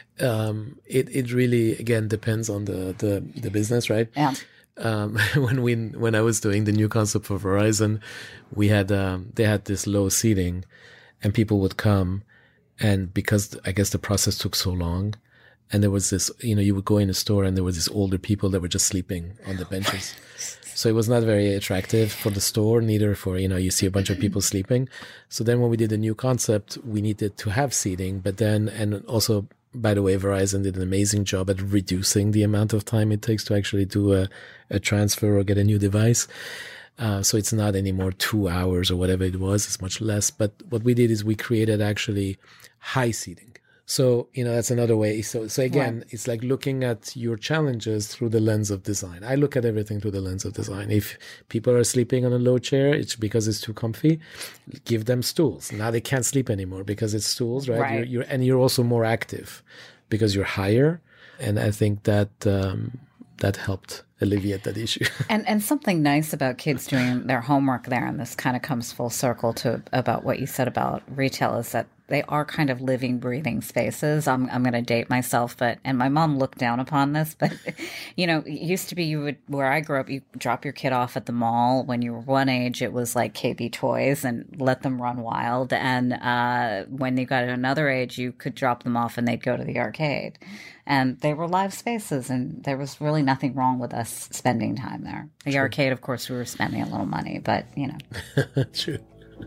um, it it really again depends on the the, the business, right? Yeah. Um, when we when I was doing the new concept for Verizon, we had um, they had this low seating, and people would come, and because I guess the process took so long. And there was this, you know, you would go in a store and there was these older people that were just sleeping on the benches. So it was not very attractive for the store, neither for, you know, you see a bunch of people sleeping. So then when we did the new concept, we needed to have seating. But then, and also, by the way, Verizon did an amazing job at reducing the amount of time it takes to actually do a, a transfer or get a new device. Uh, so it's not anymore two hours or whatever it was. It's much less. But what we did is we created actually high seating. So, you know, that's another way. So, so again, right. It's like looking at your challenges through the lens of design. I look at everything through the lens of design. If people are sleeping on a low chair, it's because it's too comfy. Give them stools. Now they can't sleep anymore because it's stools, right? right. You're, you're, and you're also more active because you're higher. And I think that um, that helped alleviate that issue. and and something nice about kids doing their homework there, and this kind of comes full circle to about what you said about retail, is that they are kind of living, breathing spaces. I'm I'm going to date myself, but and my mom looked down upon this, but you know, it used to be you would where I grew up, you drop your kid off at the mall when you were one age. It was like K B Toys and let them run wild, and uh, when they got to another age, you could drop them off and they'd go to the arcade, and they were live spaces, and there was really nothing wrong with us spending time there. The True. Arcade, of course, we were spending a little money, but you know. True.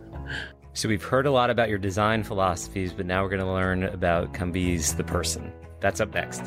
So we've heard a lot about your design philosophies, but now we're going to learn about Kambiz the person. That's up next.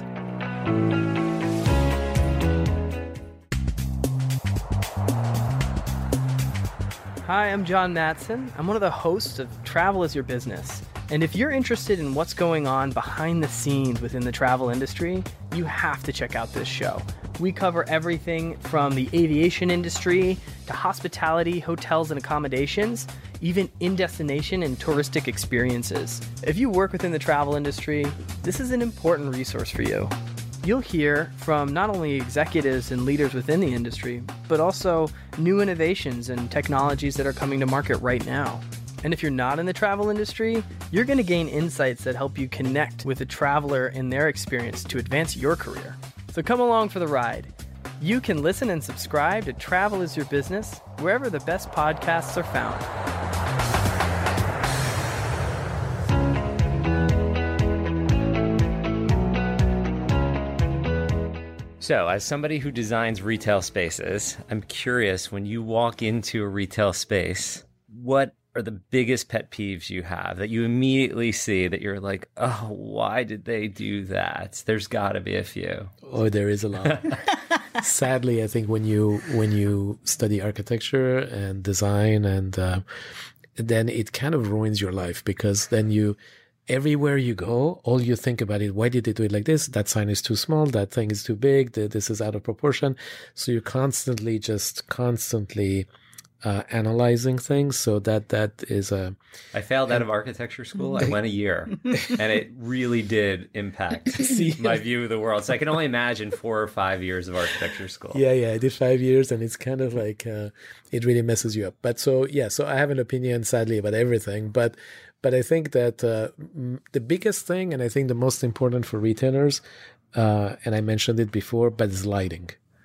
Hi, I'm John Matson. I'm one of the hosts of Travel is Your Business. And if you're interested in what's going on behind the scenes within the travel industry, you have to check out this show. We cover everything from the aviation industry to hospitality, hotels and accommodations, even in-destination and touristic experiences. If you work within the travel industry, this is an important resource for you. You'll hear from not only executives and leaders within the industry, but also new innovations and technologies that are coming to market right now. And if you're not in the travel industry, you're going to gain insights that help you connect with a traveler in their experience to advance your career. So come along for the ride. You can listen and subscribe to Travel is Your Business wherever the best podcasts are found. So, as somebody who designs retail spaces, I'm curious, when you walk into a retail space, what are the biggest pet peeves you have that you immediately see that you're like, oh, why did they do that? There's got to be a few. Oh, there is a lot. sadly, I think when you when you study architecture and design, and uh, then it kind of ruins your life, because then you, everywhere you go, all you think about it, why did they do it like this? That sign is too small. That thing is too big. This is out of proportion. So you're constantly just constantly uh, analyzing things. So that that is a... I failed out of architecture school. I went a year, and it really did impact my view of the world. So I can only imagine four or five years of architecture school. Yeah, yeah, I did five years, and it's kind of like, uh, it really messes you up. But so, yeah, so I have an opinion, sadly, about everything. But But I think that uh, the biggest thing, and I think the most important for retailers, uh, and I mentioned it before, but is lighting.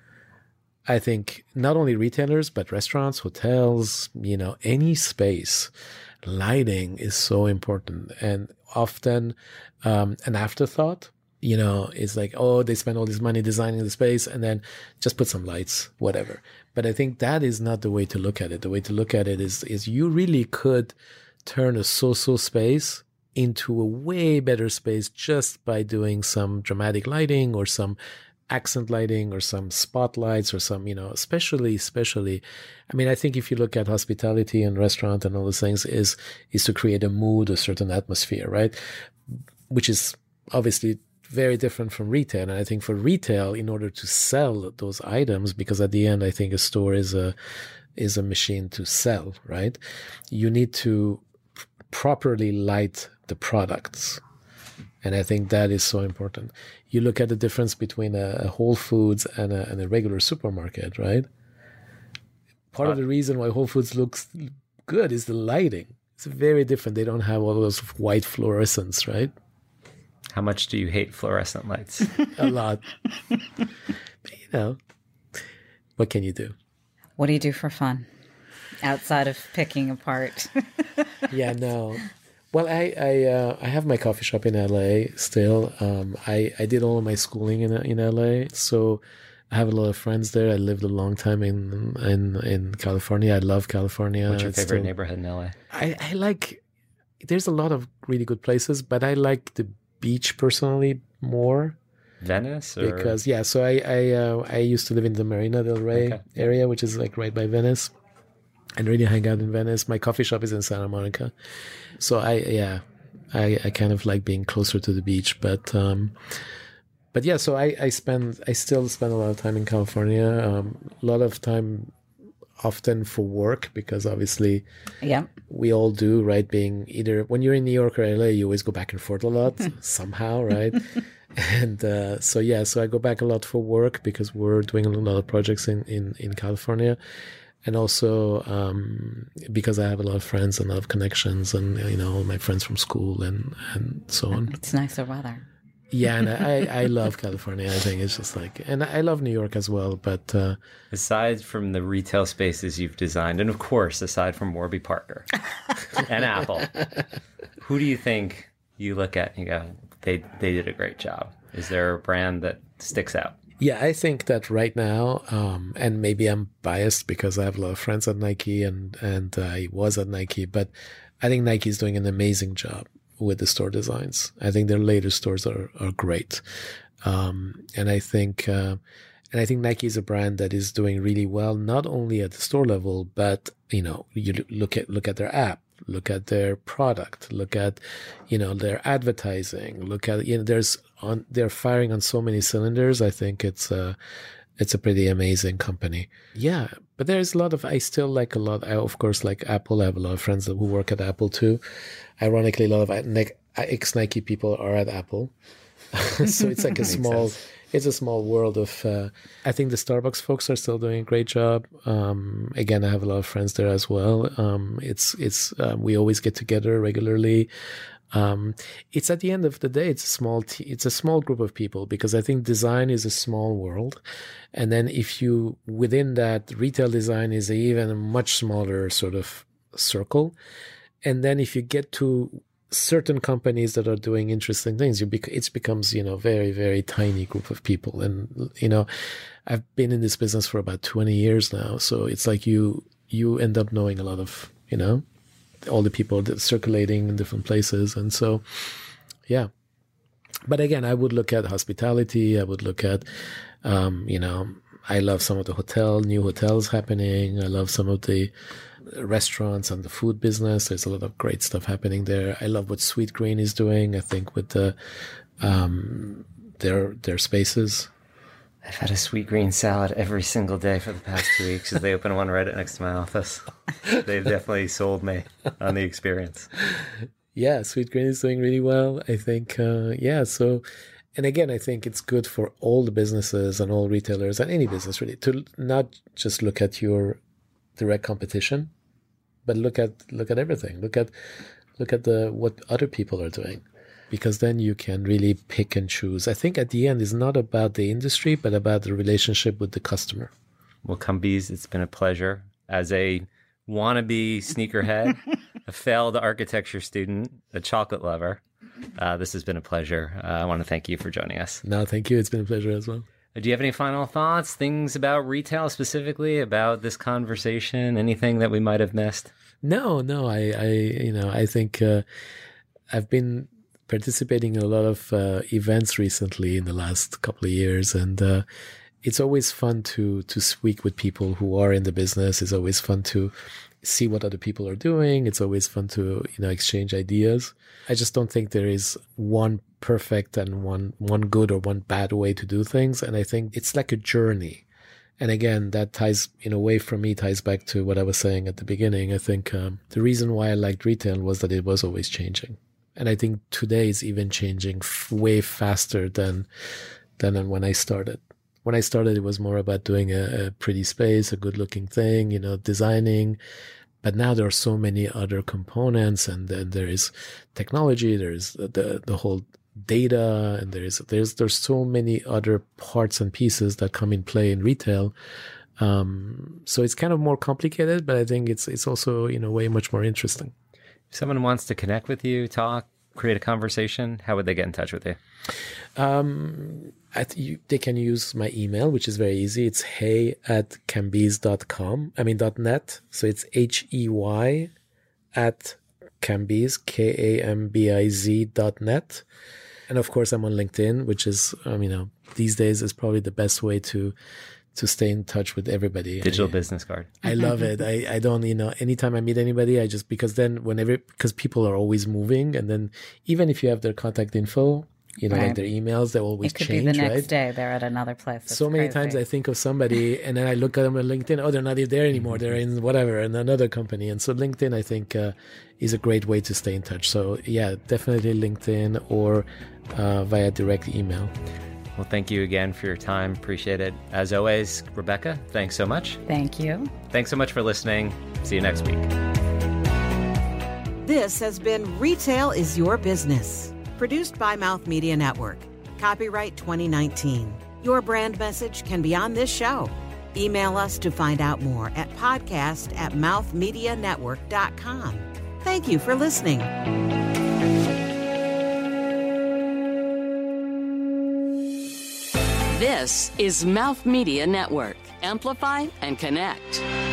I think not only retailers, but restaurants, hotels, you know, any space, lighting is so important. And often um, an afterthought, you know, is like, oh, they spend all this money designing the space and then just put some lights, whatever. But I think that is not the way to look at it. The way to look at it is, is you really could turn a so-so space into a way better space just by doing some dramatic lighting or some accent lighting or some spotlights or some, you know, especially, especially, I mean, I think if you look at hospitality and restaurant and all those things, is, is to create a mood, a certain atmosphere, right? Which is obviously very different from retail. And I think for retail, in order to sell those items, because at the end, I think a store is a, is a machine to sell, right? You need to properly light the products. And I think that is so important. You look at the difference between a, a Whole Foods and a, and a regular supermarket, right? Part uh, of the reason why Whole Foods looks good is the lighting. It's very different. They don't have all those white fluorescents, right? How much do you hate fluorescent lights? A lot. But, you know, what can you do? What do you do for fun outside of picking apart? Yeah, no. Well, I I, uh, I have my coffee shop in L A still. Um, I, I did all of my schooling in in L A, so I have a lot of friends there. I lived a long time in in, in California. I love California. What's your it's favorite still, neighborhood in L A? I, I like, there's a lot of really good places, but I like the beach personally more. Venice? Or? Because, yeah, so I I, uh, I used to live in the Marina del Rey okay. area, which is like right by Venice. And really hang out in Venice. My coffee shop is in Santa Monica. So I, yeah, I, I kind of like being closer to the beach, but, um, but yeah, so I, I spend, I still spend a lot of time in California, um, a lot of time often for work, because obviously yeah, we all do, right? Being either, when you're in New York or L A, you always go back and forth a lot somehow, right? And uh, so, yeah, so I go back a lot for work because we're doing a lot of projects in, in, in California. And also um, because I have a lot of friends and a lot of connections and, you know, all my friends from school and, and so on. It's nicer weather. Yeah, and I, I love California. I think it's just like, and I love New York as well. But uh, aside from the retail spaces you've designed, and of course, aside from Warby Parker and Apple, who do you think you look at and you go, they, they did a great job? Is there a brand that sticks out? Yeah, I think that right now, um, and maybe I'm biased because I have a lot of friends at Nike and, and I was at Nike, but I think Nike is doing an amazing job with the store designs. I think their later stores are, are great. Um, and I think, uh, and I think Nike is a brand that is doing really well, not only at the store level, but, you know, you look at, look at their app, look at their product, look at, you know, their advertising, look at, you know, there's on, they're firing on so many cylinders. I think it's a, it's a pretty amazing company. Yeah. But there's a lot of, I still like a lot. I, of course, like Apple. I have a lot of friends who work at Apple too. Ironically, a lot of ex-Nike people are at Apple. So it's like a small, sense. It's a small world of, uh, I think the Starbucks folks are still doing a great job. Um, again, I have a lot of friends there as well. Um, it's, it's, um, we always get together regularly. Um, it's at the end of the day, it's a small, t- it's a small group of people because I think design is a small world. And then if you, within that, retail design is even a much smaller sort of circle. And then if you get to certain companies that are doing interesting things, you bec- it becomes, you know, very, very tiny group of people. And, you know, I've been in this business for about twenty years now. So it's like you, you end up knowing a lot of, you know, all the people that circulating in different places. And so, yeah. But again, I would look at hospitality. I would look at, um, you know, I love some of the hotel, new hotels happening. I love some of the restaurants and the food business. There's a lot of great stuff happening there. I love what Sweetgreen is doing. I think with the um, their their spaces. I've had a Sweetgreen salad every single day for the past two weeks because they opened one right next to my office. They've definitely sold me on the experience. Yeah, Sweetgreen is doing really well. I think, uh, yeah, so, and again, I think it's good for all the businesses and all retailers and any business really to not just look at your direct competition, but look at, look at everything. Look at, look at the, what other people are doing. Because then you can really pick and choose. I think at the end, it's not about the industry, but about the relationship with the customer. Well, Kambiz, it's been a pleasure. As a wannabe sneakerhead, a failed architecture student, a chocolate lover, uh, this has been a pleasure. Uh, I want to thank you for joining us. No, thank you. It's been a pleasure as well. Do you have any final thoughts, things about retail specifically, about this conversation, anything that we might have missed? No, no. I, I you know, I think uh, I've been participating in a lot of uh, events recently in the last couple of years, and uh, it's always fun to to speak with people who are in the business. It's always fun to see what other people are doing. It's always fun to you know exchange ideas. I just don't think there is one perfect and one one good or one bad way to do things, and I think it's like a journey. And again, that ties, in a way, for me, ties back to what I was saying at the beginning. I think um, the reason why I liked retail was that it was always changing. And I think today is even changing f- way faster than than when I started. When I started, it was more about doing a, a pretty space, a good-looking thing, you know, designing. But now there are so many other components, and then there is technology, there is the the whole data, and there is there's there's so many other parts and pieces that come in play in retail. Um, so it's kind of more complicated, but I think it's it's also in a way much more interesting. If someone wants to connect with you, talk, create a conversation, how would they get in touch with you? Um, I th- you, they can use my email, which is very easy. It's hey at kambiz dot com. I mean, dot net. So it's H E Y at Kambiz, K A M B I Z dot net. And of course, I'm on LinkedIn, which is, um, you know, these days is probably the best way to to stay in touch with everybody. Digital I, business card. I love it. I, I don't, you know, anytime I meet anybody, I just, because then whenever, because people are always moving, and then even if you have their contact info, you know, Right. like their emails, they always It could change, be the next right? day they're at another place. It's So many crazy. times I think of somebody and then I look at them on LinkedIn, oh, they're not there anymore. They're in whatever, in another company. And so LinkedIn, I think, uh, is a great way to stay in touch. So yeah, definitely LinkedIn or uh, via direct email. Well, thank you again for your time. Appreciate it. As always, Rebecca, thanks so much. Thank you. Thanks so much for listening. See you next week. This has been Retail is Your Business, produced by Mouth Media Network. Copyright twenty nineteen. Your brand message can be on this show. Email us to find out more at podcast at mouth media network dot com. Thank you for listening. This is Mouth Media Network. Amplify and connect.